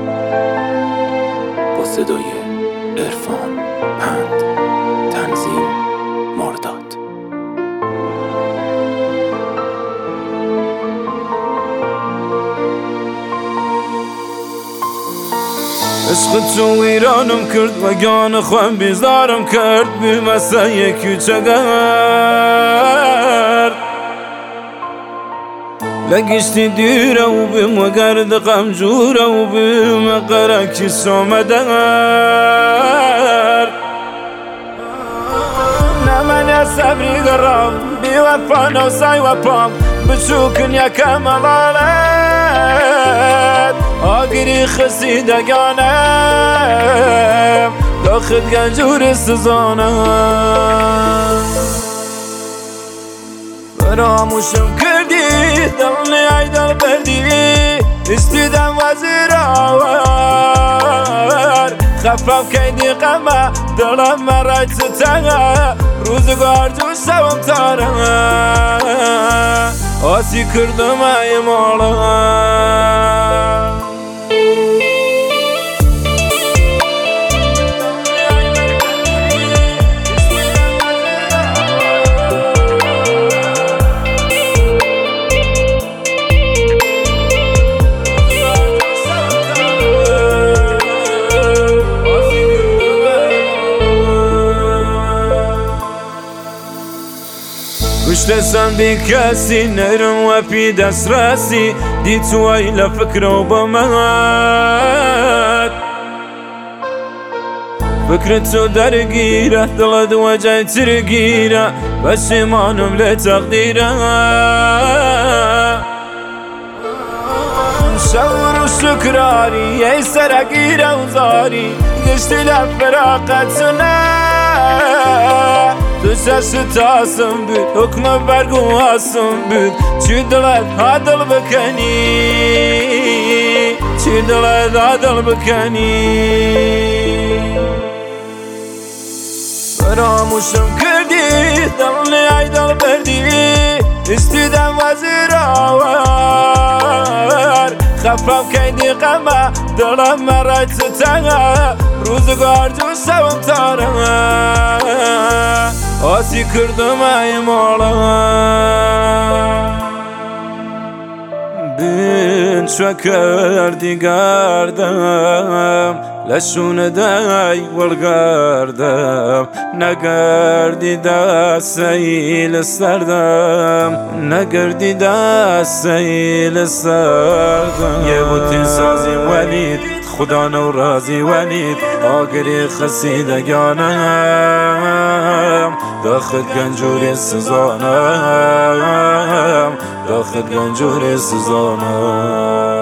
با صدای عرفان پند، تنظیم مرداد. عشق تو ویرانم کرد و گیان خوام بیزارم کرد بی مسای کوچگر لگشتی دیره و بیم و گرد غم جوره و بیم قرکی سومدر نمن صبری گرام بی وفا نوسای و پام بچوکن یکم غالت آگری خسیدگانم داخل گنجور سزانم فراموشم کردی دلنی ای دل بردی استیدم وزیر آور خفم کیدی قمه دلم مرای تتنه روزگار جو شوم تاره آسی کردم ای مالا گشتسم بی کسی نرم و پی دست راسی دی توی لفکر و بمد فکر تو درگیره دلد و جای ترگیره پشیمانم لتقدیره شور و شکراری ای سرگیره و زاری گشتی لفراقتونه تو شش تاسم بود حکم برگو آسم بود چی دلت عدل بکنی چی دلت عدل بکنی فراموشم کردی دلنی ای دل بردی استیدم وزیر آور خفم کیدی قمه دلم مرای تتنه روزگار جو شوم تاره آسی کردم ای مالا بین چو کردی گردم لشون دای ولگردم نگردی دستیل سردم نگردی دستیل سردم یه بوتی سازی ولید خدا نو رازی ولید آگری خسیدگانم داخل گنجوری سزانم داخل گنجوری سزانم